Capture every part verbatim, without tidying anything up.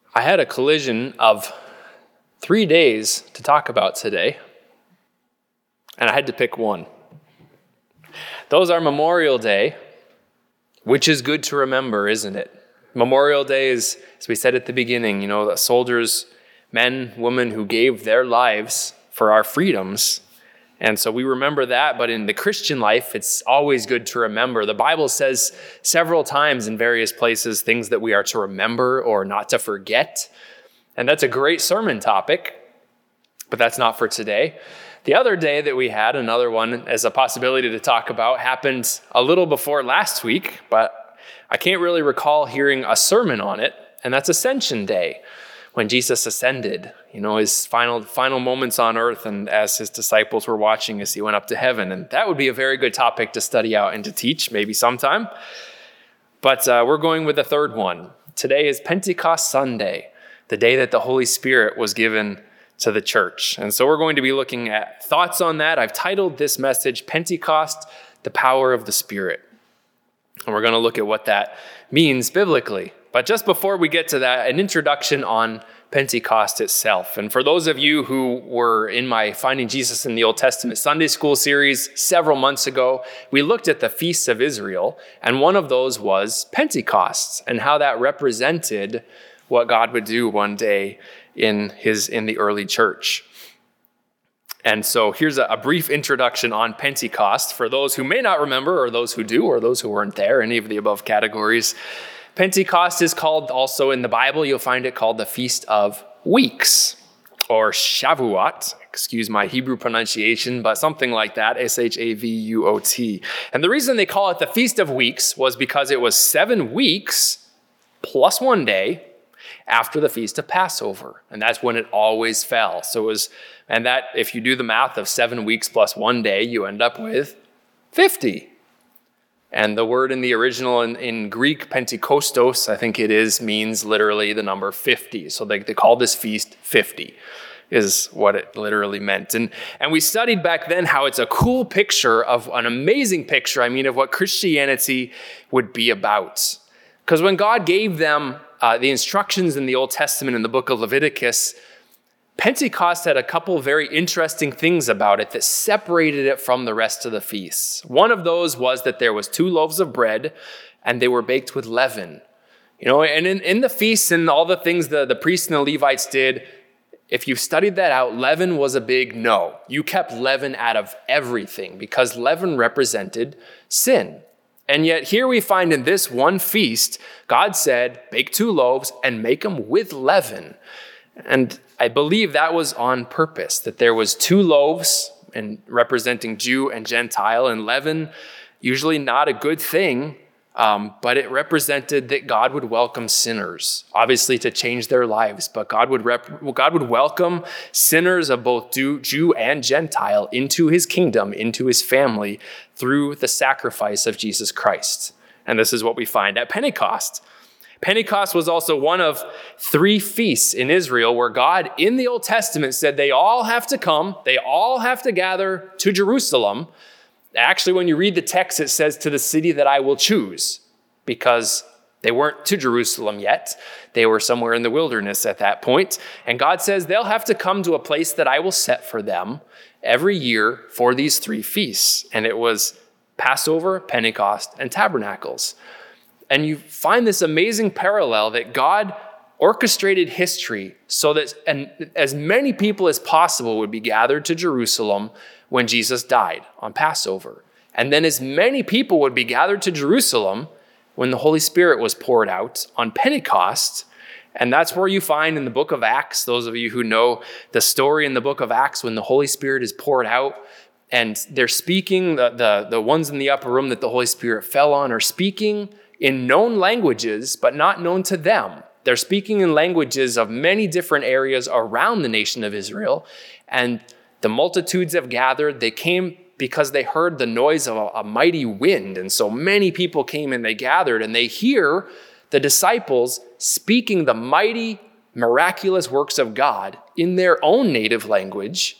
I had a collision of three days to talk about today, and I had to pick one. Those are Memorial Day, which is good to remember, isn't it? Memorial Day is, as we said at the beginning, you know, the soldiers, men, women who gave their lives for our freedoms. And so we remember that, but in the Christian life, it's always good to remember. The Bible says several times in various places things that we are to remember or not to forget. And that's a great sermon topic, but that's not for today. The other day that we had, another one as a possibility to talk about, happened a little before last week, but I can't really recall hearing a sermon on it, and that's Ascension Day, when Jesus ascended, you know, his final final moments on earth, and as his disciples were watching as he went up to heaven. And that would be a very good topic to study out and to teach, maybe sometime. But uh, we're going with the third one. Today is Pentecost Sunday, the day that the Holy Spirit was given to the church. And so we're going to be looking at thoughts on that. I've titled this message, Pentecost, the Power of the Spirit. And we're going to look at what that means biblically. But just before we get to that, an introduction on Pentecost itself. And for those of you who were in my Finding Jesus in the Old Testament Sunday School series several months ago, we looked at the feasts of Israel, and one of those was Pentecost, and how that represented what God would do one day in his in the early church. And so here's a, a brief introduction on Pentecost for those who may not remember, or those who do, or those who weren't there, any of the above categories. Pentecost is called also in the Bible, you'll find it called the Feast of Weeks, or Shavuot. Excuse my Hebrew pronunciation, but something like that, S H A V U O T. And the reason they call it the Feast of Weeks was because it was seven weeks plus one day after the Feast of Passover. And that's when it always fell. So it was, and that, if you do the math of seven weeks plus one day, you end up with fifty. And the word in the original in, in Greek, Pentekostos, I think it is, means literally the number fifty. So they, they call this feast fifty, is what it literally meant. And, and we studied back then how it's a cool picture of, an amazing picture, I mean, of what Christianity would be about. Because when God gave them uh, the instructions in the Old Testament in the book of Leviticus, Pentecost had a couple of very interesting things about it that separated it from the rest of the feasts. One of those was that there was two loaves of bread, and they were baked with leaven. You know, and in, in the feasts and all the things the, the priests and the Levites did, if you studied that out, leaven was a big no. You kept leaven out of everything because leaven represented sin. And yet here we find in this one feast, God said, bake two loaves and make them with leaven. And I believe that was on purpose, that there was two loaves and representing Jew and Gentile, and leaven, usually not a good thing, um, but it represented that God would welcome sinners, obviously to change their lives, but God would rep- God would welcome sinners of both Jew and Gentile into his kingdom, into his family, through the sacrifice of Jesus Christ. And this is what we find at Pentecost. Pentecost was also one of three feasts in Israel where God in the Old Testament said they all have to come, they all have to gather to Jerusalem. Actually, when you read the text, it says to the city that I will choose, because they weren't to Jerusalem yet. They were somewhere in the wilderness at that point. And God says they'll have to come to a place that I will set for them every year for these three feasts. And it was Passover, Pentecost, and Tabernacles. And you find this amazing parallel that God orchestrated history so that and as many people as possible would be gathered to Jerusalem when Jesus died on Passover. And then as many people would be gathered to Jerusalem when the Holy Spirit was poured out on Pentecost. And that's where you find in the book of Acts, those of you who know the story in the book of Acts, when the Holy Spirit is poured out and they're speaking, the, the, the ones in the upper room that the Holy Spirit fell on are speaking in known languages, but not known to them. They're speaking in languages of many different areas around the nation of Israel. And the multitudes have gathered. They came because they heard the noise of a, a mighty wind. And so many people came and they gathered, and they hear the disciples speaking the mighty, miraculous works of God in their own native language.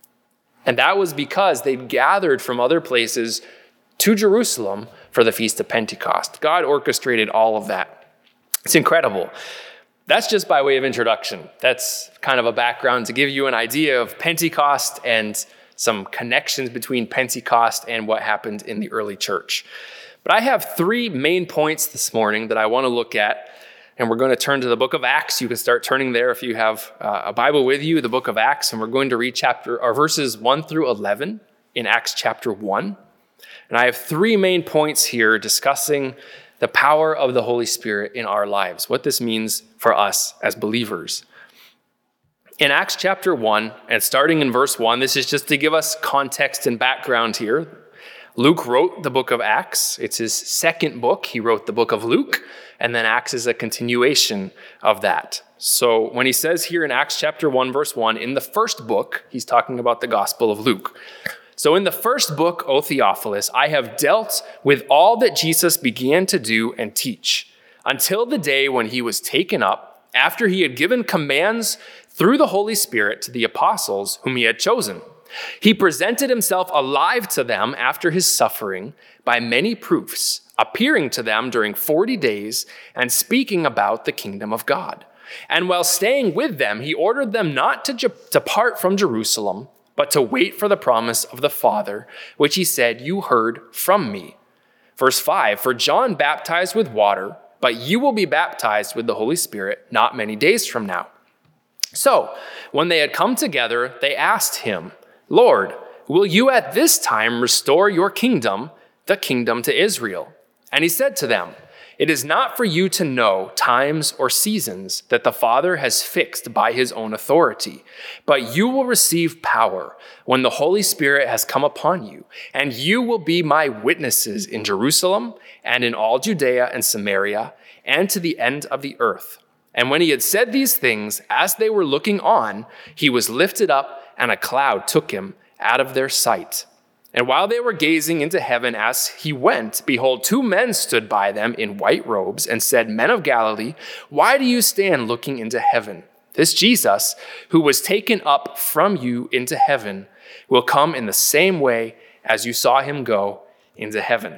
And that was because they'd gathered from other places to Jerusalem for the Feast of Pentecost. God orchestrated all of that. It's incredible. That's just by way of introduction. That's kind of a background to give you an idea of Pentecost and some connections between Pentecost and what happened in the early church. But I have three main points this morning that I want to look at, and we're going to turn to the book of Acts. You can start turning there if you have uh, a Bible with you, the book of Acts, and we're going to read chapter or verses one through eleven in Acts chapter one. And I have three main points here discussing the power of the Holy Spirit in our lives, what this means for us as believers. In Acts chapter one, and starting in verse one, this is just to give us context and background here. Luke wrote the book of Acts. It's his second book. He wrote the book of Luke, and then Acts is a continuation of that. So when he says here in Acts chapter one, verse one, in the first book, he's talking about the Gospel of Luke. So in the first book, O Theophilus, I have dealt with all that Jesus began to do and teach, until the day when he was taken up, after he had given commands through the Holy Spirit to the apostles whom he had chosen. He presented himself alive to them after his suffering by many proofs, appearing to them during forty days and speaking about the kingdom of God. And while staying with them, he ordered them not to depart from Jerusalem, but to wait for the promise of the Father, which he said, you heard from me. Verse five, for John baptized with water, but you will be baptized with the Holy Spirit not many days from now. So when they had come together, they asked him, Lord, will you at this time restore your kingdom, the kingdom to Israel? And he said to them, it is not for you to know times or seasons that the Father has fixed by his own authority, but you will receive power when the Holy Spirit has come upon you, and you will be my witnesses in Jerusalem and in all Judea and Samaria and to the end of the earth. And when he had said these things, as they were looking on, he was lifted up, and a cloud took him out of their sight. And while they were gazing into heaven as he went, behold, two men stood by them in white robes and said, Men of Galilee, why do you stand looking into heaven? This Jesus, who was taken up from you into heaven, will come in the same way as you saw him go into heaven.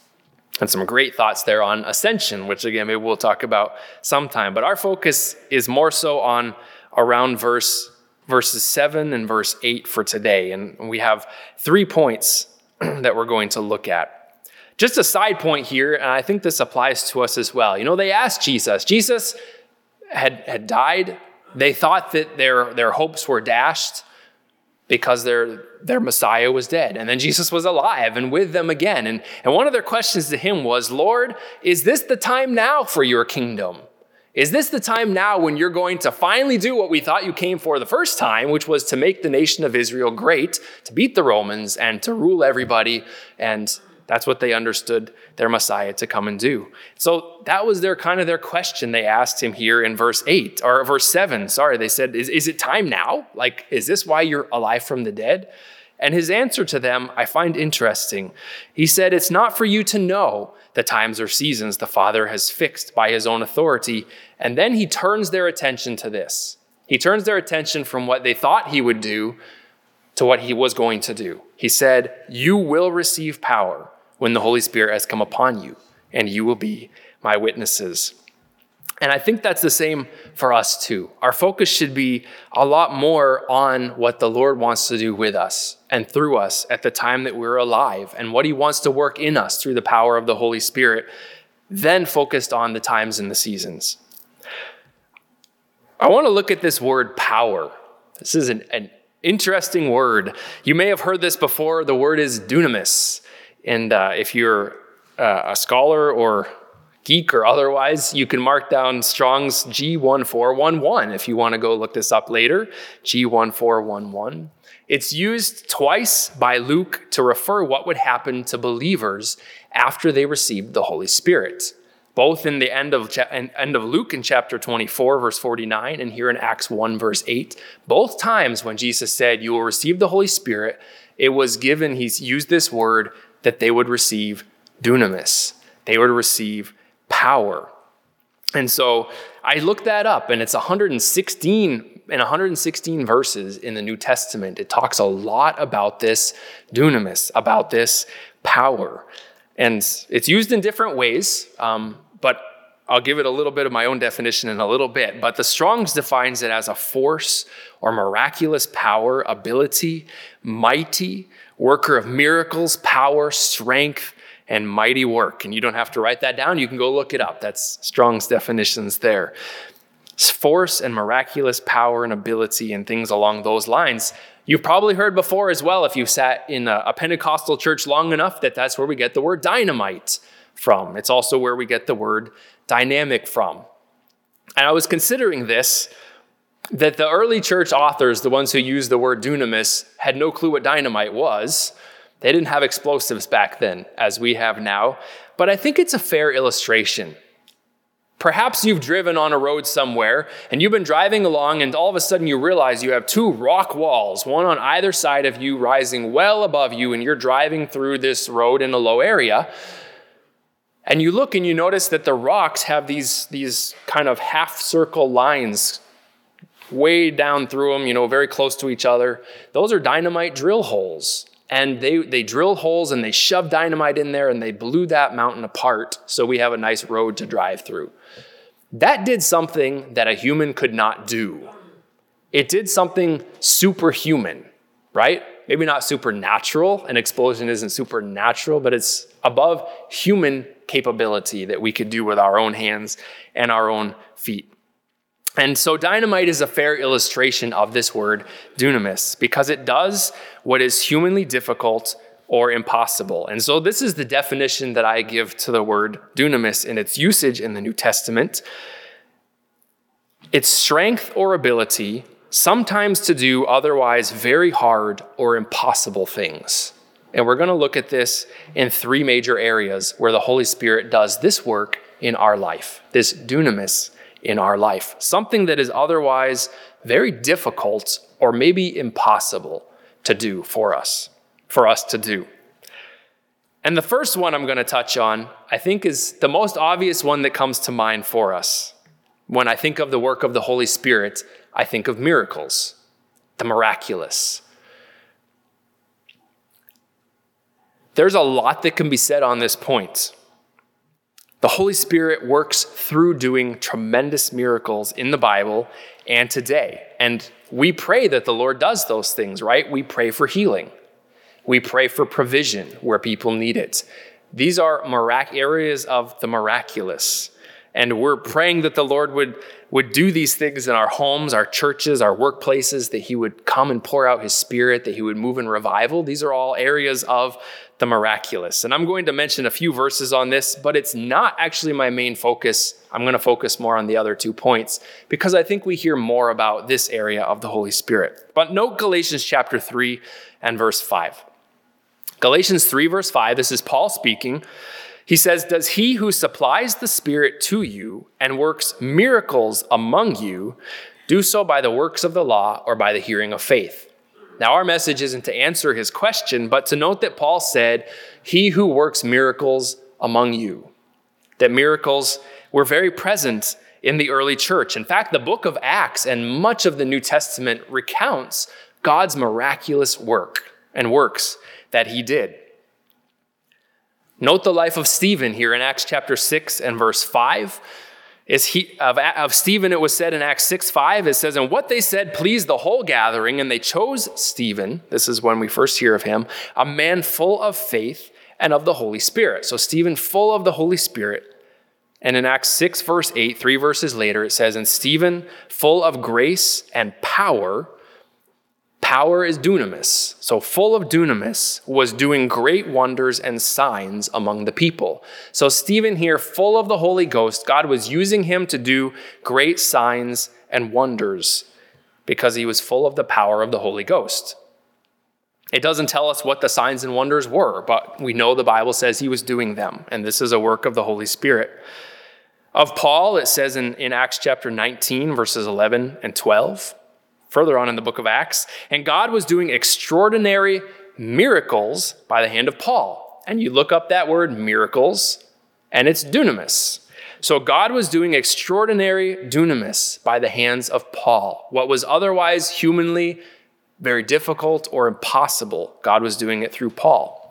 And some great thoughts there on ascension, which again, maybe we'll talk about sometime. But our focus is more so on around verse verses seven and verse eight for today. And we have three points that we're going to look at. Just a side point here, and I think this applies to us as well. You know, they asked Jesus. Jesus had, had died. They thought that their, their hopes were dashed because their, their Messiah was dead. And then Jesus was alive and with them again. And, and one of their questions to him was, Lord, is this the time now for your kingdom? Is this the time now when you're going to finally do what we thought you came for the first time, which was to make the nation of Israel great, to beat the Romans, and to rule everybody? And that's what they understood their Messiah to come and do. So that was their kind of their question they asked him here in verse eight, or verse seven. Sorry, they said, is, is it time now? Like, is this why you're alive from the dead? And his answer to them, I find interesting. He said, it's not for you to know the times or seasons the Father has fixed by his own authority. And then he turns their attention to this. He turns their attention from what they thought he would do to what he was going to do. He said, you will receive power when the Holy Spirit has come upon you, and you will be my witnesses. And I think that's the same for us too. Our focus should be a lot more on what the Lord wants to do with us and through us at the time that we're alive, and what he wants to work in us through the power of the Holy Spirit, then focused on the times and the seasons. I want to look at this word power. This is an, an interesting word. You may have heard this before. The word is dunamis. And uh, if you're uh, a scholar or geek or otherwise, you can mark down Strong's G one four one one if you want to go look this up later, G one four one one. It's used twice by Luke to refer what would happen to believers after they received the Holy Spirit, both in the end of, end of Luke in chapter twenty-four, verse forty-nine, and here in Acts one, verse eight. Both times when Jesus said, you will receive the Holy Spirit, it was given, he's used this word, that they would receive dunamis. They would receive power. And so I looked that up, and it's one hundred sixteen in one hundred sixteen verses in the New Testament. It talks a lot about this dunamis, about this power. And it's used in different ways, um, but I'll give it a little bit of my own definition in a little bit, but the Strong's defines it as a force or miraculous power, ability, mighty, worker of miracles, power, strength, and mighty work. And you don't have to write that down. You can go look it up. That's Strong's definitions there. It's force and miraculous power and ability and things along those lines. You've probably heard before as well, if you've sat in a, a Pentecostal church long enough, that that's where we get the word dynamite from. It's also where we get the word dynamic from. And I was considering this, that the early church authors, the ones who used the word dunamis, had no clue what dynamite was. They didn't have explosives back then, as we have now. But I think it's a fair illustration. Perhaps you've driven on a road somewhere, and you've been driving along, and all of a sudden you realize you have two rock walls, one on either side of you, rising well above you, and you're driving through this road in a low area. And you look and you notice that the rocks have these, these kind of half-circle lines way down through them, you know, very close to each other. Those are dynamite drill holes. And they, they drilled holes and they shoved dynamite in there and they blew that mountain apart so we have a nice road to drive through. That did something that a human could not do. It did something superhuman, right? Maybe not supernatural. An explosion isn't supernatural, but it's above human capability that we could do with our own hands and our own feet. And so dynamite is a fair illustration of this word dunamis because it does what is humanly difficult or impossible. And so this is the definition that I give to the word dunamis in its usage in the New Testament. It's strength or ability, sometimes to do otherwise very hard or impossible things. And we're going to look at this in three major areas where the Holy Spirit does this work in our life, this dunamis in our life, something that is otherwise very difficult or maybe impossible to do for us, for us to do. And the first one I'm going to touch on, I think, is the most obvious one that comes to mind for us. When I think of the work of the Holy Spirit, I think of miracles, the miraculous. There's a lot that can be said on this point. The Holy Spirit works through doing tremendous miracles in the Bible and today. And we pray that the Lord does those things, right? We pray for healing. We pray for provision where people need it. These are mirac- areas of the miraculous. And we're praying that the Lord would, would do these things in our homes, our churches, our workplaces, that he would come and pour out his Spirit, that he would move in revival. These are all areas of the miraculous. And I'm going to mention a few verses on this, but it's not actually my main focus. I'm going to focus more on the other two points because I think we hear more about this area of the Holy Spirit. But note Galatians chapter three and verse five. Galatians three verse five, this is Paul speaking. He says, "Does he who supplies the Spirit to you and works miracles among you do so by the works of the law or by the hearing of faith?" Now, our message isn't to answer his question, but to note that Paul said, "He who works miracles among you." That miracles were very present in the early church. In fact, the book of Acts and much of the New Testament recounts God's miraculous work and works that he did. Note the life of Stephen here in Acts chapter six and verse five. Is he, of, of Stephen, it was said in Acts six five, it says, "And what they said pleased the whole gathering, and they chose Stephen," this is when we first hear of him, "a man full of faith and of the Holy Spirit." So Stephen full of the Holy Spirit. And in Acts six verse eight, three verses later, it says, "And Stephen full of grace and power." Power is dunamis. So full of dunamis, was doing great wonders and signs among the people. So Stephen here, full of the Holy Ghost, God was using him to do great signs and wonders because he was full of the power of the Holy Ghost. It doesn't tell us what the signs and wonders were, but we know the Bible says he was doing them, and this is a work of the Holy Spirit. Of Paul, it says in, in Acts chapter nineteen, verses eleven and twelve, further on in the book of Acts, "And God was doing extraordinary miracles by the hand of Paul." And you look up that word miracles, and it's dunamis. So God was doing extraordinary dunamis by the hands of Paul. What was otherwise humanly very difficult or impossible, God was doing it through Paul.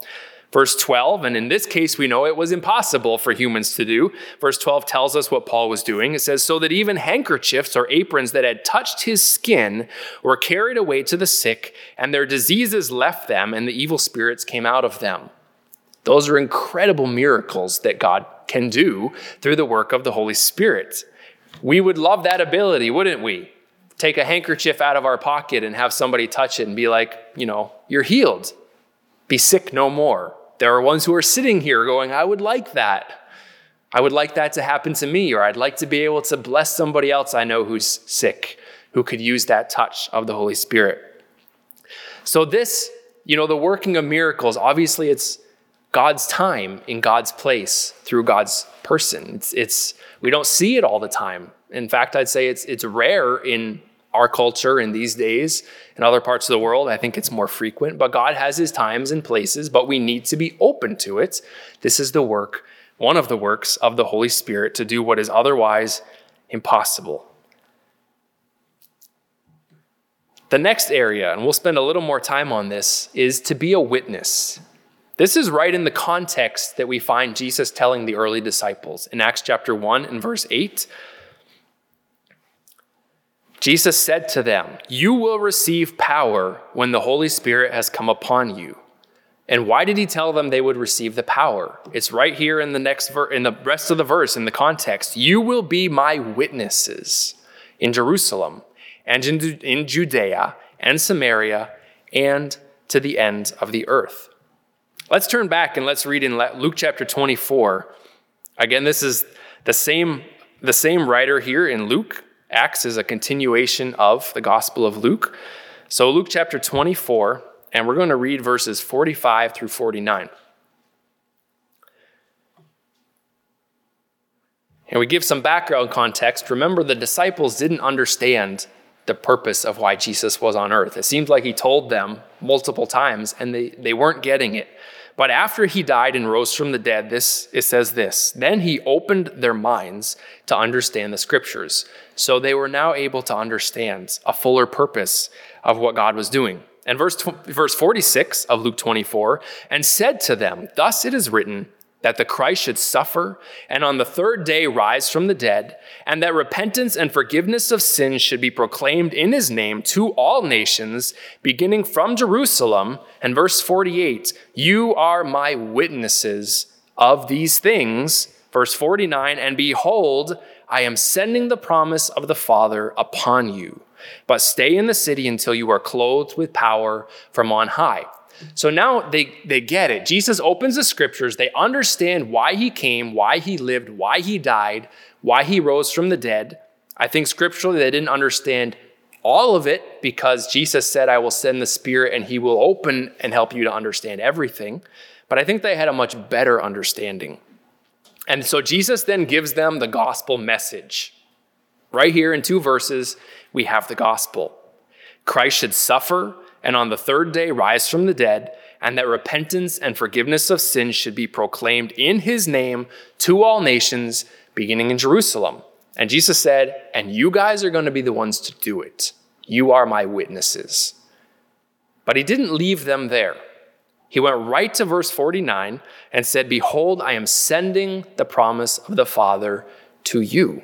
Verse twelve, and in this case, we know it was impossible for humans to do. Verse twelve tells us what Paul was doing. It says, so that even handkerchiefs or aprons that had touched his skin were carried away to the sick, and their diseases left them, and the evil spirits came out of them. Those are incredible miracles that God can do through the work of the Holy Spirit. We would love that ability, wouldn't we? Take a handkerchief out of our pocket and have somebody touch it and be like, you know, you're healed. Be sick no more. There are ones who are sitting here going, I would like that. I would like that to happen to me, or I'd like to be able to bless somebody else I know who's sick, who could use that touch of the Holy Spirit. So this, you know, the working of miracles, obviously it's God's time in God's place through God's person. It's, it's we don't see it all the time. In fact, I'd say it's it's rare in our culture in these days. In other parts of the world, I think it's more frequent, but God has his times and places, but we need to be open to it. This is the work, one of the works of the Holy Spirit to do what is otherwise impossible. The next area, and we'll spend a little more time on this, is to be a witness. This is right in the context that we find Jesus telling the early disciples in Acts chapter one and verse eight. Jesus said to them, you will receive power when the Holy Spirit has come upon you. And why did he tell them they would receive the power? It's right here in the next ver- in the rest of the verse, in the context. You will be my witnesses in Jerusalem and in, in Judea and Samaria and to the end of the earth. Let's turn back and let's read in Luke chapter twenty-four. Again, this is the same, the same writer here in Luke. Acts is a continuation of the Gospel of Luke. So Luke chapter twenty-four, and we're going to read verses forty-five through forty-nine. And we give some background context. Remember, the disciples didn't understand the purpose of why Jesus was on earth. It seemed like he told them multiple times, and they, they weren't getting it. But after he died and rose from the dead, this it says this, then he opened their minds to understand the scriptures. So they were now able to understand a fuller purpose of what God was doing. And verse, verse forty-six of Luke twenty-four, and said to them, thus it is written, that the Christ should suffer and on the third day rise from the dead, and that repentance and forgiveness of sins should be proclaimed in his name to all nations, beginning from Jerusalem. And verse forty-eight, you are my witnesses of these things. Verse forty-nine, and behold, I am sending the promise of the Father upon you, but stay in the city until you are clothed with power from on high. So now they, they get it. Jesus opens the scriptures. They understand why he came, why he lived, why he died, why he rose from the dead. I think scripturally they didn't understand all of it because Jesus said, I will send the Spirit and he will open and help you to understand everything. But I think they had a much better understanding. And so Jesus then gives them the gospel message. Right here in two verses, we have the gospel. Christ should suffer and on the third day rise from the dead, and that repentance and forgiveness of sins should be proclaimed in his name to all nations, beginning in Jerusalem. And Jesus said, and you guys are going to be the ones to do it. You are my witnesses. But he didn't leave them there. He went right to verse forty-nine and said, behold, I am sending the promise of the Father to you.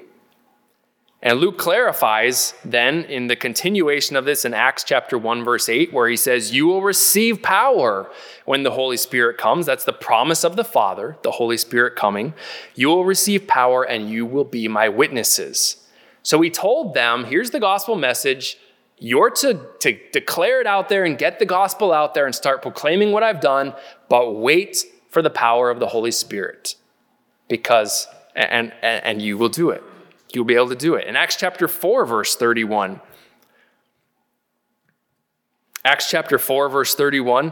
And Luke clarifies then in the continuation of this in Acts chapter one, verse eight, where he says, you will receive power when the Holy Spirit comes. That's the promise of the Father, the Holy Spirit coming. You will receive power and you will be my witnesses. So he told them, here's the gospel message. You're to, to declare it out there and get the gospel out there and start proclaiming what I've done, but wait for the power of the Holy Spirit because, and, and, and you will do it. You'll be able to do it. In Acts chapter four, verse thirty-one. Acts chapter four, verse thirty-one.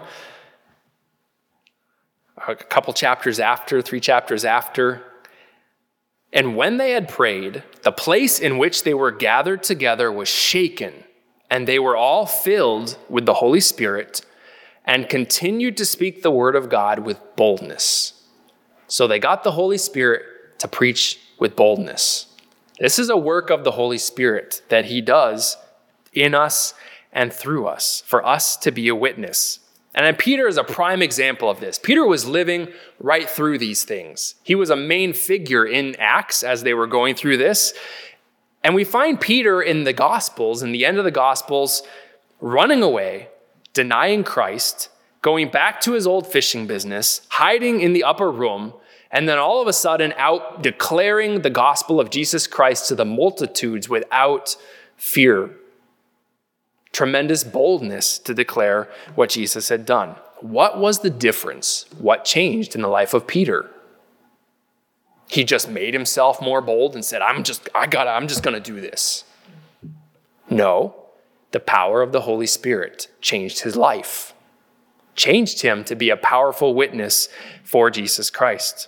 A couple chapters after, three chapters after. And when they had prayed, the place in which they were gathered together was shaken, and they were all filled with the Holy Spirit and continued to speak the word of God with boldness. So they got the Holy Spirit to preach with boldness. This is a work of the Holy Spirit that he does in us and through us for us to be a witness. And then Peter is a prime example of this. Peter was living right through these things. He was a main figure in Acts as they were going through this. And we find Peter in the Gospels, in the end of the Gospels, running away, denying Christ, going back to his old fishing business, hiding in the upper room, and then all of a sudden out declaring the gospel of Jesus Christ to the multitudes without fear. Tremendous boldness to declare what Jesus had done. What was the difference? What changed in the life of Peter? He just made himself more bold and said, I'm just, I gotta, I'm just gonna do this. No, the power of the Holy Spirit changed his life, changed him to be a powerful witness for Jesus Christ.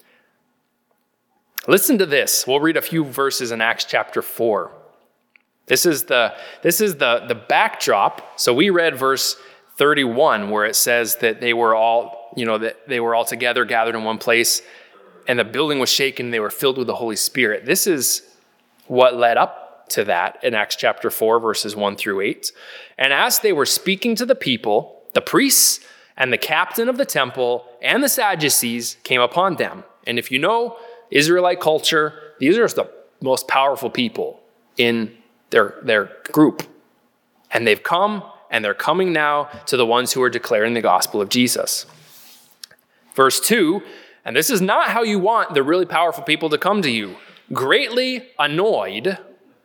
Listen to this. We'll read a few verses in Acts chapter four. This is the, this is the, the backdrop. So we read verse thirty-one where it says that they were all, you know, that they were all together, gathered in one place, and the building was shaken, and they were filled with the Holy Spirit. This is what led up to that in Acts chapter four, verses one through eight. And as they were speaking to the people, the priests and the captain of the temple and the Sadducees came upon them. And if you know Israelite culture, these are the most powerful people in their, their group. And they've come, and they're coming now to the ones who are declaring the gospel of Jesus. Verse two, and this is not how you want the really powerful people to come to you. Greatly annoyed,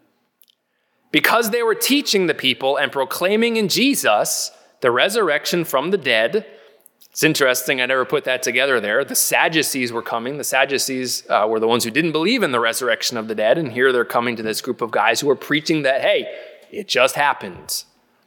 because they were teaching the people and proclaiming in Jesus the resurrection from the dead. It's interesting, I never put that together there. The Sadducees were coming. The Sadducees uh, were the ones who didn't believe in the resurrection of the dead, and here they're coming to this group of guys who are preaching that, hey, it just happened.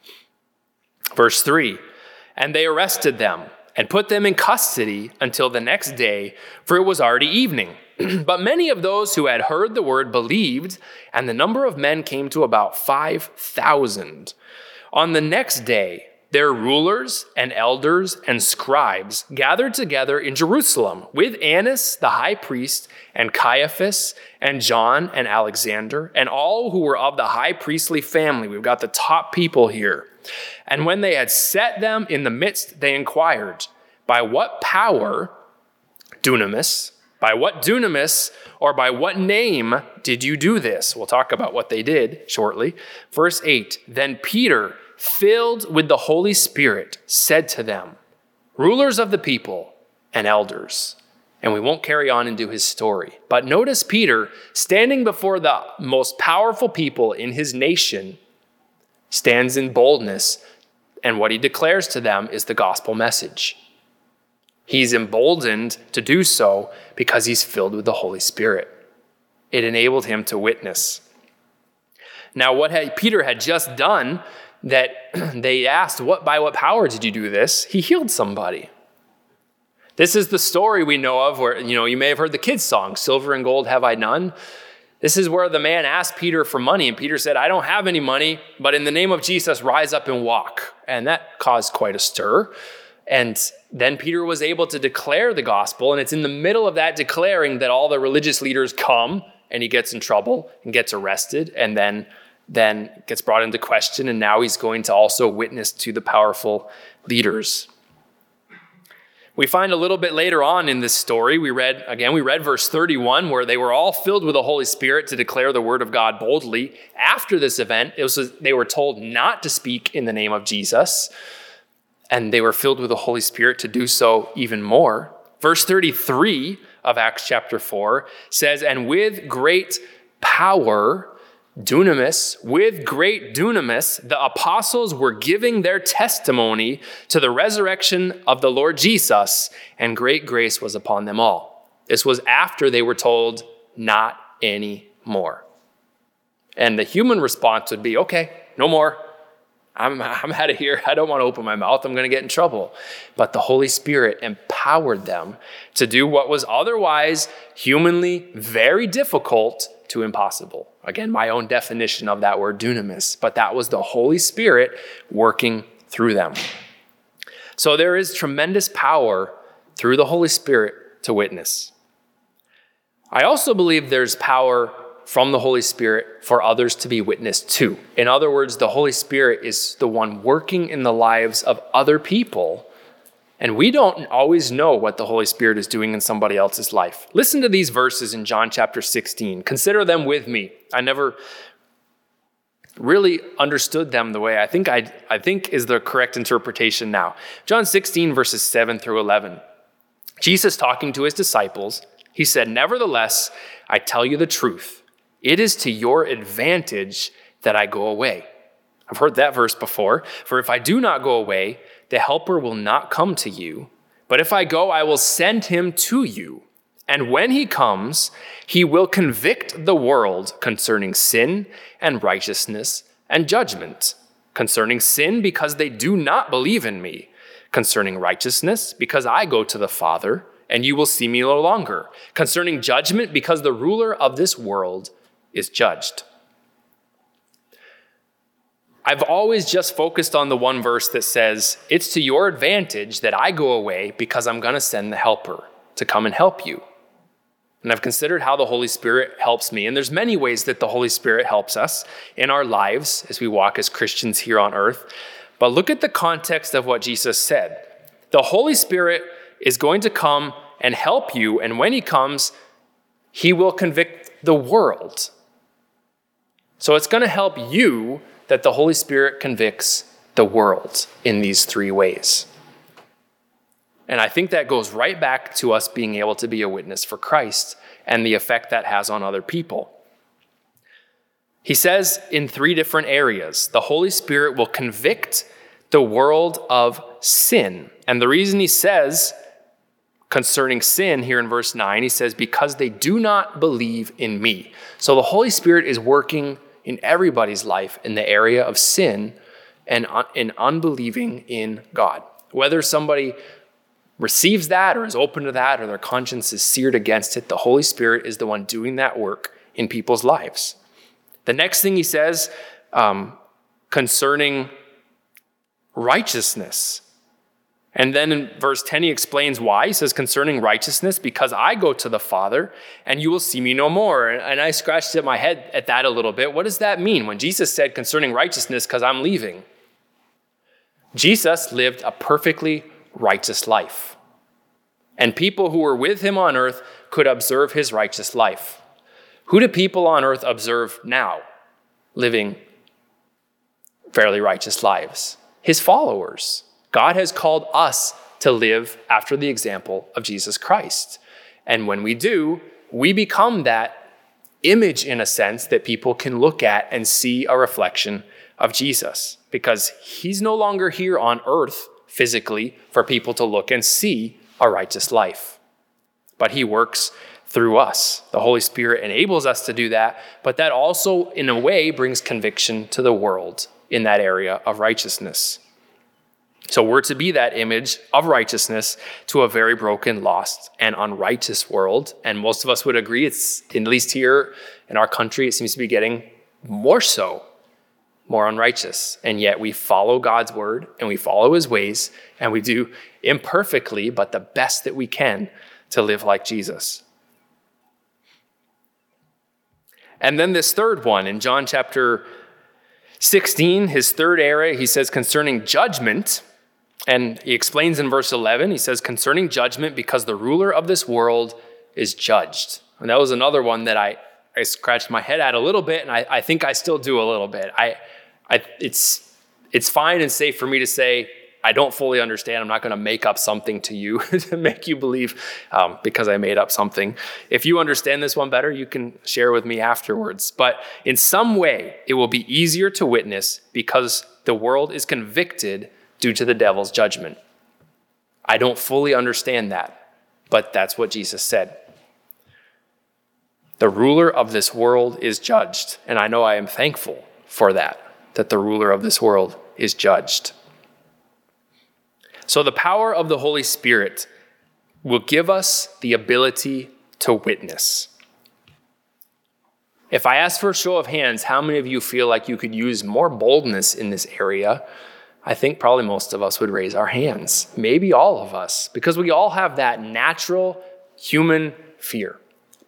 Verse three, and they arrested them and put them in custody until the next day, for it was already evening. But many of those who had heard the word believed, and the number of men came to about five thousand. On the next day, their rulers and elders and scribes gathered together in Jerusalem with Annas the high priest and Caiaphas and John and Alexander and all who were of the high priestly family. We've got the top people here. And when they had set them in the midst, they inquired, by what power, dunamis, by what dunamis or by what name did you do this? We'll talk about what they did shortly. Verse eight, then Peter, filled with the Holy Spirit, said to them, rulers of the people and elders. And we won't carry on and do his story. But notice Peter, standing before the most powerful people in his nation, stands in boldness, and what he declares to them is the gospel message. He's emboldened to do so because he's filled with the Holy Spirit. It enabled him to witness. Now, what had, Peter had just done, that they asked, "What by what power did you do this?" He healed somebody. This is the story we know of where, you know, you may have heard the kids' song, "Silver and gold have I none." This is where the man asked Peter for money, and Peter said, "I don't have any money, but in the name of Jesus, rise up and walk." And that caused quite a stir. And then Peter was able to declare the gospel, and it's in the middle of that declaring that all the religious leaders come, and he gets in trouble and gets arrested, and then, then gets brought into question, and now he's going to also witness to the powerful leaders. We find a little bit later on in this story, we read, again, we read verse thirty-one, where they were all filled with the Holy Spirit to declare the word of God boldly. After this event, it was, they were told not to speak in the name of Jesus, and they were filled with the Holy Spirit to do so even more. Verse thirty-three of Acts chapter four says, and with great power, dunamis, with great dunamis, the apostles were giving their testimony to the resurrection of the Lord Jesus, and great grace was upon them all. This was after they were told not anymore. And the human response would be, okay, no more. I'm, I'm out of here. I don't want to open my mouth. I'm going to get in trouble. But the Holy Spirit empowered them to do what was otherwise humanly very difficult to impossible. Again, my own definition of that word dunamis, but that was the Holy Spirit working through them. So there is tremendous power through the Holy Spirit to witness. I also believe there's power from the Holy Spirit for others to be witnessed to. In other words, the Holy Spirit is the one working in the lives of other people, and we don't always know what the Holy Spirit is doing in somebody else's life. Listen to these verses in John chapter sixteen. Consider them with me. I never really understood them the way I think I, I think is the correct interpretation now. John sixteen, verses seven through eleven. Jesus talking to his disciples, he said, "Nevertheless, I tell you the truth. It is to your advantage that I go away." I've heard that verse before. "For if I do not go away, the Helper will not come to you. But if I go, I will send him to you. And when he comes, he will convict the world concerning sin and righteousness and judgment. Concerning sin, because they do not believe in me. Concerning righteousness, because I go to the Father, and you will see me no longer. Concerning judgment, because the ruler of this world is judged." I've always just focused on the one verse that says, it's to your advantage that I go away because I'm going to send the Helper to come and help you. And I've considered how the Holy Spirit helps me. And there's many ways that the Holy Spirit helps us in our lives as we walk as Christians here on earth. But look at the context of what Jesus said. The Holy Spirit is going to come and help you. And when he comes, he will convict the world. So it's going to help you that the Holy Spirit convicts the world in these three ways. And I think that goes right back to us being able to be a witness for Christ and the effect that has on other people. He says in three different areas, the Holy Spirit will convict the world of sin. And the reason he says concerning sin here in verse nine, he says, because they do not believe in me. So the Holy Spirit is working in everybody's life in the area of sin and in unbelieving in God. Whether somebody receives that or is open to that or their conscience is seared against it, the Holy Spirit is the one doing that work in people's lives. The next thing he says um, concerning righteousness. And then in verse ten, he explains why. He says, concerning righteousness, because I go to the Father and you will see me no more. And I scratched at my head at that a little bit. What does that mean? When Jesus said concerning righteousness, because I'm leaving. Jesus lived a perfectly righteous life. And people who were with him on earth could observe his righteous life. Who do people on earth observe now, living fairly righteous lives? His followers. God has called us to live after the example of Jesus Christ. And when we do, we become that image in a sense that people can look at and see a reflection of Jesus. Because he's no longer here on earth physically for people to look and see a righteous life. But he works through us. The Holy Spirit enables us to do that, but that also in a way brings conviction to the world in that area of righteousness. So we're to be that image of righteousness to a very broken, lost, and unrighteous world. And most of us would agree, it's at least here in our country, it seems to be getting more so, more unrighteous. And yet we follow God's word and we follow his ways and we do imperfectly, but the best that we can to live like Jesus. And then this third one in John chapter sixteen, his third area, he says concerning judgment. And he explains in verse eleven, he says, concerning judgment, because the ruler of this world is judged. And that was another one that I, I scratched my head at a little bit, and I, I think I still do a little bit. I, I, it's, it's fine and safe for me to say, I don't fully understand. I'm not going to make up something to you to make you believe um, because I made up something. If you understand this one better, you can share with me afterwards. But in some way, it will be easier to witness because the world is convicted due to the devil's judgment. I don't fully understand that, but that's what Jesus said. The ruler of this world is judged, and I know I am thankful for that, that the ruler of this world is judged. So the power of the Holy Spirit will give us the ability to witness. If I ask for a show of hands, how many of you feel like you could use more boldness in this area? I think probably most of us would raise our hands, maybe all of us, because we all have that natural human fear.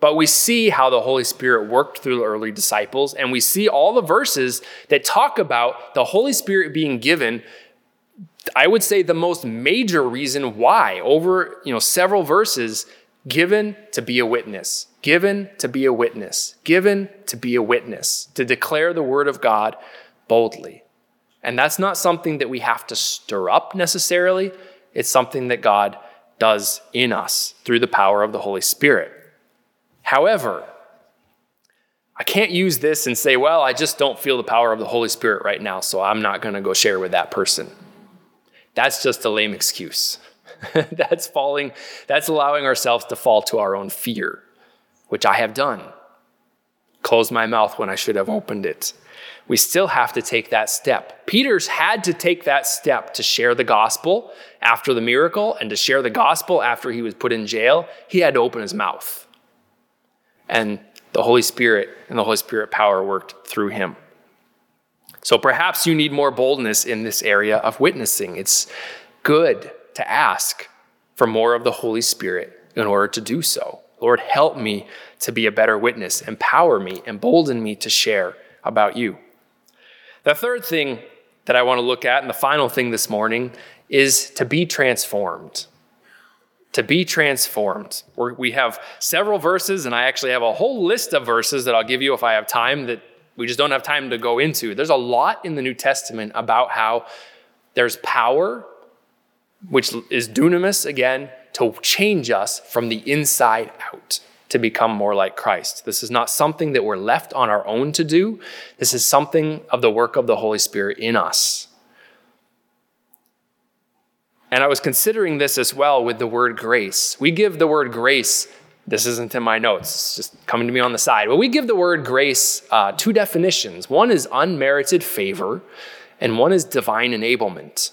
But we see how the Holy Spirit worked through the early disciples, and we see all the verses that talk about the Holy Spirit being given. I would say the most major reason why, over you know several verses, given to be a witness, given to be a witness, given to be a witness, to declare the word of God boldly. And that's not something that we have to stir up necessarily. It's something that God does in us through the power of the Holy Spirit. However, I can't use this and say, well, I just don't feel the power of the Holy Spirit right now, so I'm not going to go share with that person. That's just a lame excuse. That's falling, that's allowing ourselves to fall to our own fear, which I have done. Closed my mouth when I should have opened it. We still have to take that step. Peter's had to take that step to share the gospel after the miracle, and to share the gospel after he was put in jail. He had to open his mouth. And the Holy Spirit and the Holy Spirit power worked through him. So perhaps you need more boldness in this area of witnessing. It's good to ask for more of the Holy Spirit in order to do so. Lord, help me to be a better witness. Empower me, embolden me to share about you. The third thing that I want to look at, and the final thing this morning, is to be transformed. To be transformed. We're, we have several verses, and I actually have a whole list of verses that I'll give you if I have time that we just don't have time to go into. There's a lot in the New Testament about how there's power, which is dunamis again, to change us from the inside out, to become more like Christ. This is not something that we're left on our own to do. This is something of the work of the Holy Spirit in us. And I was considering this as well with the word grace. We give the word grace, this isn't in my notes, it's just coming to me on the side, but we give the word grace uh, two definitions. One is unmerited favor, and one is divine enablement.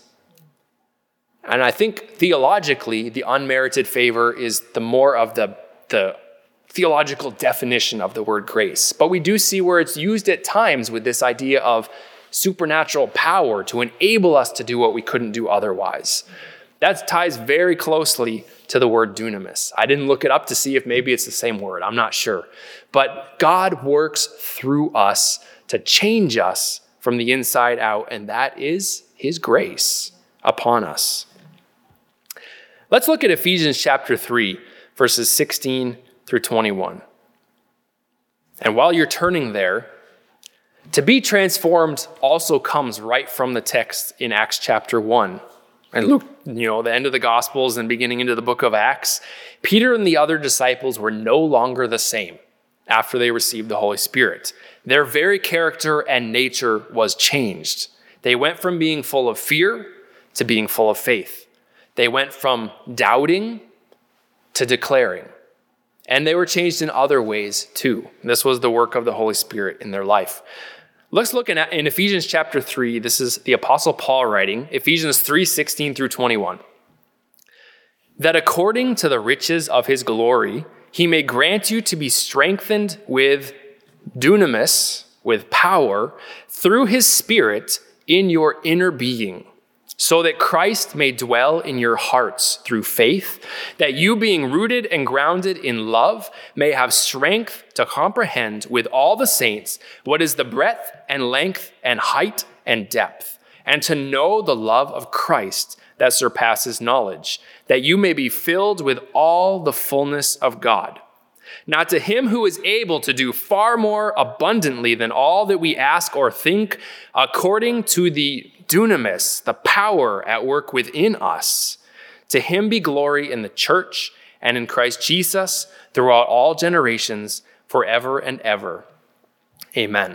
And I think theologically, the unmerited favor is the more of the, the theological definition of the word grace. But we do see where it's used at times with this idea of supernatural power to enable us to do what we couldn't do otherwise. That ties very closely to the word dunamis. I didn't look it up to see if maybe it's the same word. I'm not sure. But God works through us to change us from the inside out, and that is his grace upon us. Let's look at Ephesians chapter three, verses sixteen through twenty-one. And while you're turning there, to be transformed also comes right from the text in Acts chapter one. And Luke, you know, the end of the Gospels and beginning into the book of Acts, Peter and the other disciples were no longer the same after they received the Holy Spirit. Their very character and nature was changed. They went from being full of fear to being full of faith. They went from doubting to declaring. And they were changed in other ways too. This was the work of the Holy Spirit in their life. Let's look in, in Ephesians chapter three. This is the Apostle Paul writing, Ephesians three, sixteen through twenty-one. That according to the riches of his glory, he may grant you to be strengthened with dunamis, with power, through his Spirit in your inner being, so that Christ may dwell in your hearts through faith, that you being rooted and grounded in love may have strength to comprehend with all the saints what is the breadth and length and height and depth, and to know the love of Christ that surpasses knowledge, that you may be filled with all the fullness of God. Now to him who is able to do far more abundantly than all that we ask or think, according to the dunamis, the power at work within us, to him be glory in the church and in Christ Jesus throughout all generations, forever and ever. Amen.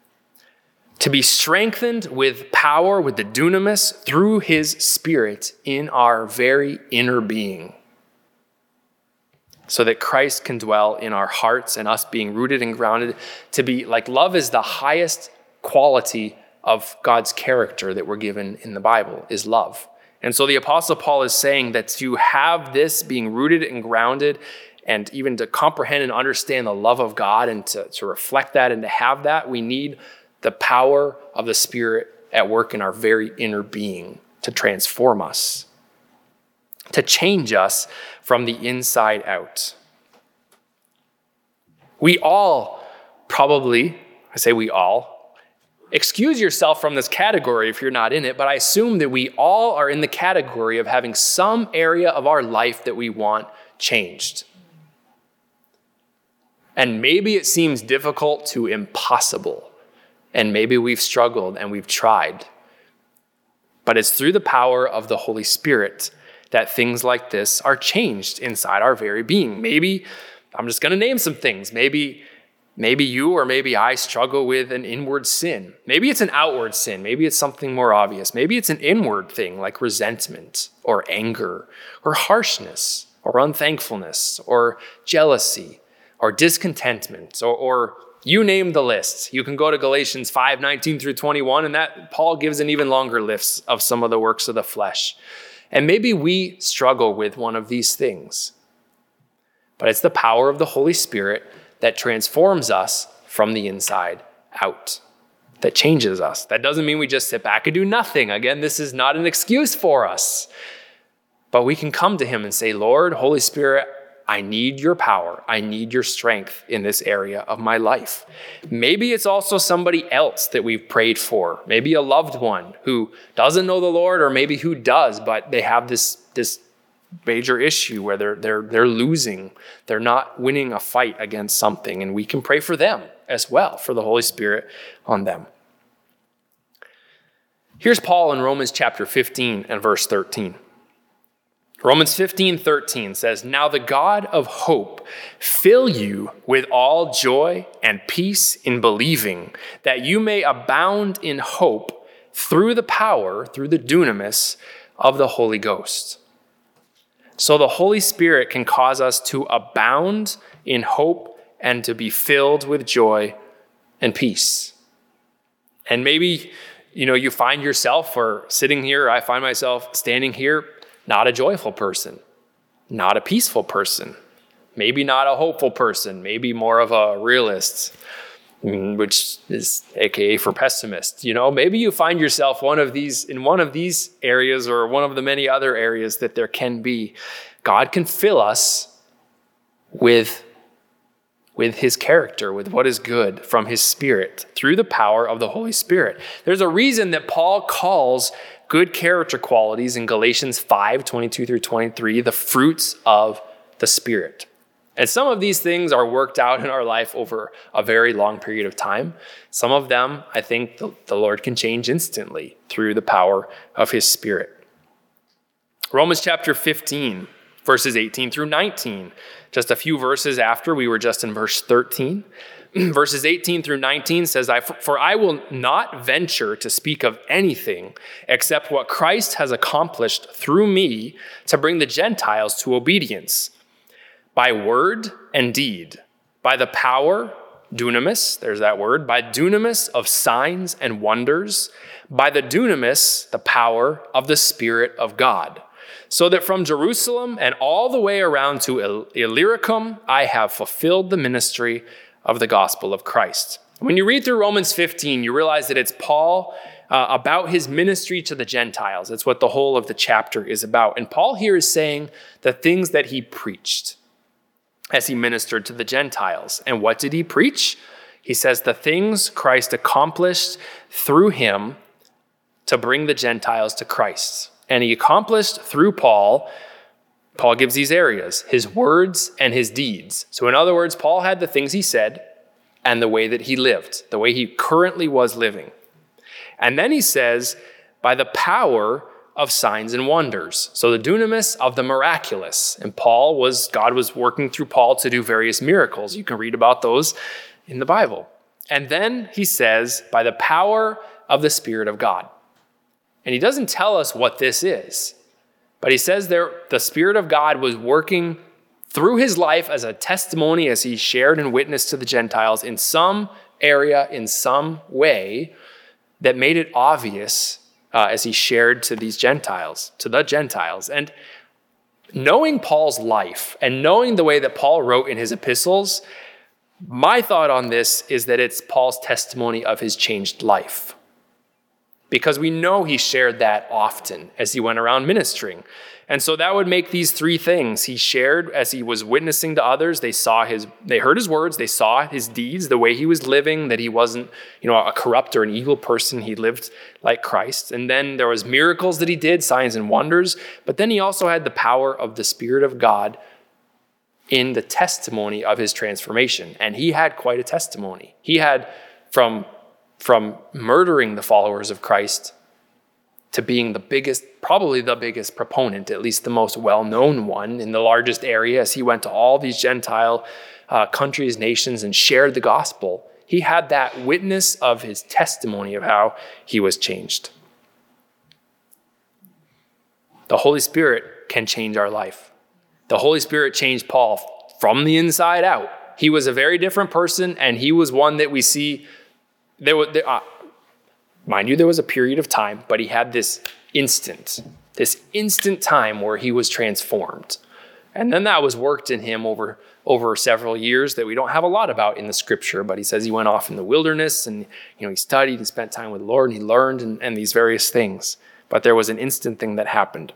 To be strengthened with power, with the dunamis, through his Spirit in our very inner being, so that Christ can dwell in our hearts and us being rooted and grounded. To be like, love is the highest quality of God's character that we're given in the Bible, is love. And so the Apostle Paul is saying that to have this being rooted and grounded, and even to comprehend and understand the love of God, and to, to reflect that and to have that, we need the power of the Spirit at work in our very inner being to transform us, to change us from the inside out. We all probably, I say we all, excuse yourself from this category if you're not in it, but I assume that we all are in the category of having some area of our life that we want changed. And maybe it seems difficult to impossible. And maybe we've struggled and we've tried. But it's through the power of the Holy Spirit that things like this are changed inside our very being. Maybe, I'm just going to name some things. Maybe, maybe you or maybe I struggle with an inward sin. Maybe it's an outward sin. Maybe it's something more obvious. Maybe it's an inward thing like resentment or anger or harshness or unthankfulness or jealousy or discontentment or, or you name the list. You can go to Galatians five, nineteen through twenty-one, and that Paul gives an even longer list of some of the works of the flesh. And maybe we struggle with one of these things. But it's the power of the Holy Spirit that transforms us from the inside out, that changes us. That doesn't mean we just sit back and do nothing. Again, this is not an excuse for us. But we can come to him and say, Lord, Holy Spirit, I need your power. I need your strength in this area of my life. Maybe it's also somebody else that we've prayed for. Maybe a loved one who doesn't know the Lord, or maybe who does, but they have this, this major issue where they're, they're, they're losing. They're not winning a fight against something. And we can pray for them as well, for the Holy Spirit on them. Here's Paul in Romans chapter fifteen and verse thirteen. Romans fifteen thirteen says, "Now the God of hope fill you with all joy and peace in believing, that you may abound in hope through the power, through the dunamis of the Holy Ghost." So the Holy Spirit can cause us to abound in hope and to be filled with joy and peace. And maybe, you know, you find yourself, or sitting here, I find myself standing here, not a joyful person, not a peaceful person, maybe not a hopeful person, maybe more of a realist, which is A K A for pessimist. You know, maybe you find yourself one of these in one of these areas, or one of the many other areas that there can be. God can fill us with, with his character, with what is good from his Spirit through the power of the Holy Spirit. There's a reason that Paul calls good character qualities in Galatians five, twenty-two through twenty-three, the fruits of the Spirit. And some of these things are worked out in our life over a very long period of time. Some of them, I think the, the Lord can change instantly through the power of his Spirit. Romans chapter fifteen, verses eighteen through nineteen. Just a few verses after, we were just in verse thirteen. Verses eighteen through nineteen says, "For I will not venture to speak of anything except what Christ has accomplished through me to bring the Gentiles to obedience, by word and deed, by the power," dunamis, there's that word, "by dunamis of signs and wonders, by the dunamis, the power of the Spirit of God. So that from Jerusalem and all the way around to Illyricum, I have fulfilled the ministry of the gospel of Christ." When you read through Romans fifteen, you realize that it's Paul uh, about his ministry to the Gentiles. It's what the whole of the chapter is about. And Paul here is saying the things that he preached as he ministered to the Gentiles. And what did he preach? He says the things Christ accomplished through him to bring the Gentiles to Christ. And he accomplished through Paul. Paul gives these areas, his words and his deeds. So in other words, Paul had the things he said and the way that he lived, the way he currently was living. And then he says, by the power of signs and wonders. So the dunamis of the miraculous. And Paul was, God was working through Paul to do various miracles. You can read about those in the Bible. And then he says, by the power of the Spirit of God. And he doesn't tell us what this is. But he says there, the Spirit of God was working through his life as a testimony as he shared and witnessed to the Gentiles in some area, in some way that made it obvious uh, as he shared to these Gentiles, to the Gentiles. And knowing Paul's life and knowing the way that Paul wrote in his epistles, my thought on this is that it's Paul's testimony of his changed life. because we know he shared that often as he went around ministering. And so that would make these three things. He shared as he was witnessing to others. They saw his, they heard his words. They saw his deeds, the way he was living, that he wasn't, you know, a corrupt or an evil person. He lived like Christ. And then there was miracles that he did, signs and wonders. But then he also had the power of the Spirit of God in the testimony of his transformation. And he had quite a testimony. He had from, from murdering the followers of Christ to being the biggest, probably the biggest proponent, at least the most well-known one in the largest area, as he went to all these Gentile uh, countries, nations, and shared the gospel. He had that witness of his testimony of how he was changed. The Holy Spirit can change our life. The Holy Spirit changed Paul from the inside out. He was a very different person, and he was one that we see, there was, there, uh, mind you, there was a period of time, but he had this instant, this instant time where he was transformed. And then that was worked in him over, over several years that we don't have a lot about in the scripture, but he says he went off in the wilderness and, you know, he studied and spent time with the Lord and he learned and, and these various things. But there was an instant thing that happened.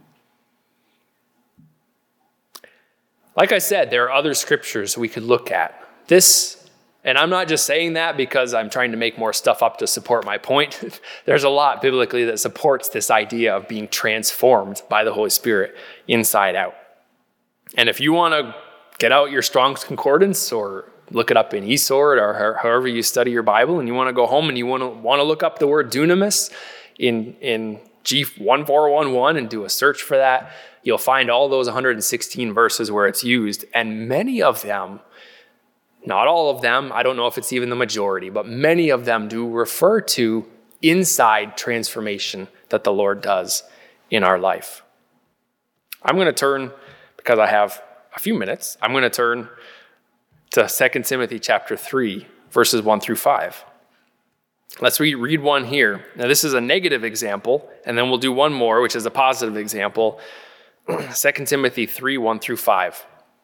Like I said, there are other scriptures we could look at. This, and I'm not just saying that because I'm trying to make more stuff up to support my point. There's a lot biblically that supports this idea of being transformed by the Holy Spirit inside out. And if you want to get out your Strong's Concordance or look it up in eSword or however you study your Bible, and you want to go home and you want to want to look up the word dunamis in, in G one four one one and do a search for that, you'll find all those one hundred sixteen verses where it's used. And many of them, not all of them, I don't know if it's even the majority, but many of them do refer to inside transformation that the Lord does in our life. I'm going to turn, because I have a few minutes, I'm going to turn to Second Timothy chapter three, verses one through five. Let's read, read one here. Now, this is a negative example, and then we'll do one more, which is a positive example. Second Timothy three, one through five.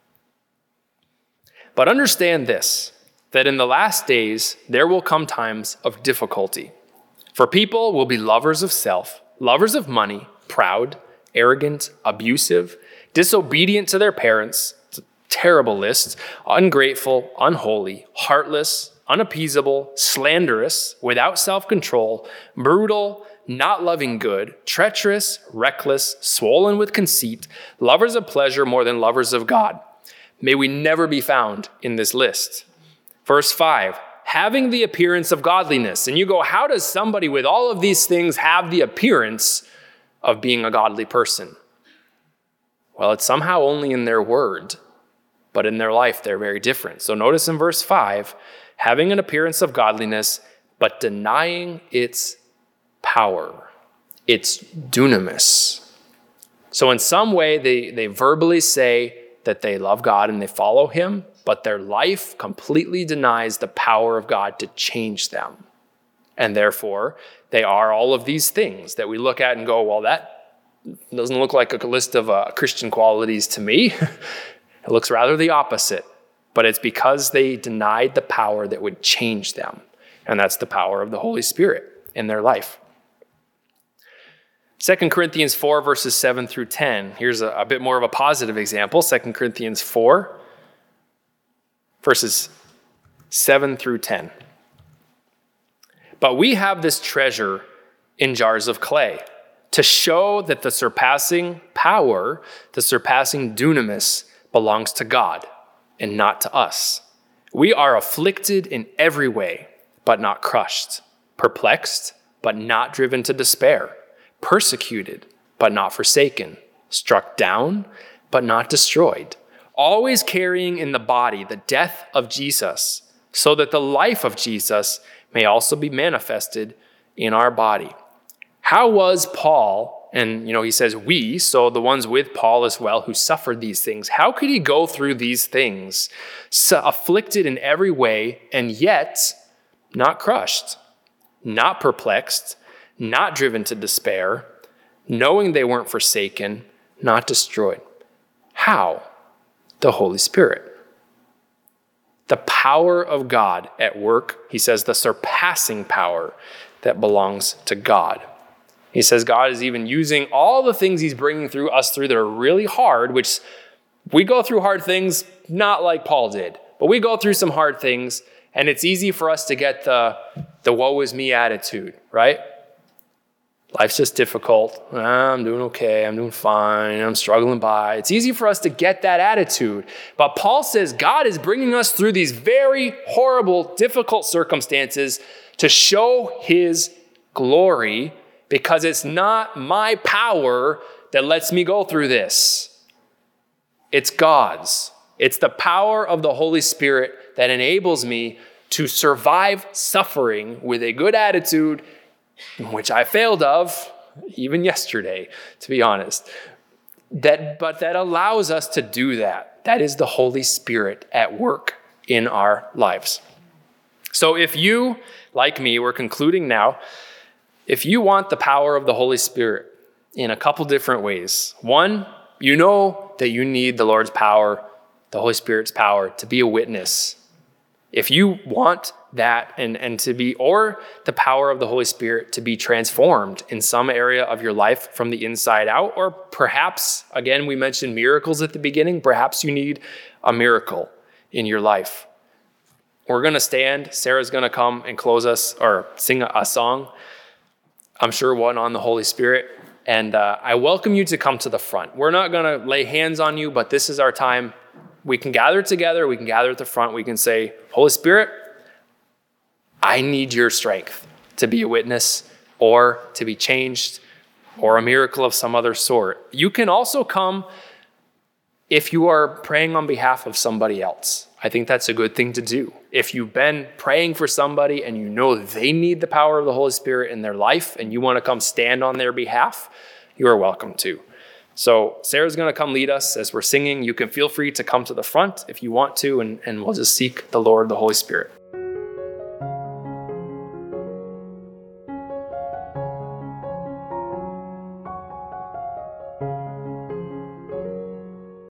But understand this, that in the last days there will come times of difficulty. For people will be lovers of self, lovers of money, proud, arrogant, abusive, disobedient to their parents, it's a terrible list, ungrateful, unholy, heartless, unappeasable, slanderous, without self-control, brutal, not loving good, treacherous, reckless, swollen with conceit, lovers of pleasure more than lovers of God. May we never be found in this list. Verse five, having the appearance of godliness. And you go, how does somebody with all of these things have the appearance of being a godly person? Well, it's somehow only in their word, but in their life they're very different. So notice in verse five, having an appearance of godliness, but denying its power, its dunamis. So in some way, they, they verbally say that they love God and they follow him, but their life completely denies the power of God to change them. And therefore, they are all of these things that we look at and go, well, that doesn't look like a list of uh, Christian qualities to me. It looks rather the opposite. But it's because they denied the power that would change them. And that's the power of the Holy Spirit in their life. Second Corinthians four, verses seven through ten. Here's a, a bit more of a positive example. Second Corinthians four, verses seven through ten. But we have this treasure in jars of clay to show that the surpassing power, the surpassing dunamis, belongs to God and not to us. We are afflicted in every way, but not crushed, perplexed, but not driven to despair, persecuted, but not forsaken, struck down, but not destroyed, always carrying in the body the death of Jesus, so that the life of Jesus may also be manifested in our body. How was Paul, and you know, he says we, so the ones with Paul as well who suffered these things, how could he go through these things, so afflicted in every way, and yet not crushed, not perplexed, not driven to despair, knowing they weren't forsaken, not destroyed? How? The Holy Spirit. The power of God at work, he says, the surpassing power that belongs to God. He says God is even using all the things he's bringing through us through that are really hard, which we go through hard things, not like Paul did, but we go through some hard things, and it's easy for us to get the, the woe is me attitude, right? Life's just difficult. Ah, I'm doing okay. I'm doing fine. I'm struggling by. It's easy for us to get that attitude. But Paul says God is bringing us through these very horrible, difficult circumstances to show his glory, because it's not my power that lets me go through this. It's God's. It's the power of the Holy Spirit that enables me to survive suffering with a good attitude, which I failed of even yesterday, to be honest. That, but that allows us to do that. That is the Holy Spirit at work in our lives. So if you, like me, we're concluding now, if you want the power of the Holy Spirit in a couple different ways. One, you know that you need the Lord's power, the Holy Spirit's power, to be a witness. If you want that and, and to be, or the power of the Holy Spirit to be transformed in some area of your life from the inside out, or perhaps, again, we mentioned miracles at the beginning, perhaps you need a miracle in your life. We're going to stand. Sarah's going to come and close us or sing a, a song. I'm sure one on the Holy Spirit. And uh, I welcome you to come to the front. We're not going to lay hands on you, but this is our time. We can gather together. We can gather at the front. We can say, Holy Spirit, I need your strength to be a witness or to be changed or a miracle of some other sort. You can also come if you are praying on behalf of somebody else. I think that's a good thing to do. If you've been praying for somebody and you know they need the power of the Holy Spirit in their life and you want to come stand on their behalf, you are welcome to. So Sarah's going to come lead us as we're singing. You can feel free to come to the front if you want to, and, and we'll just seek the Lord, the Holy Spirit.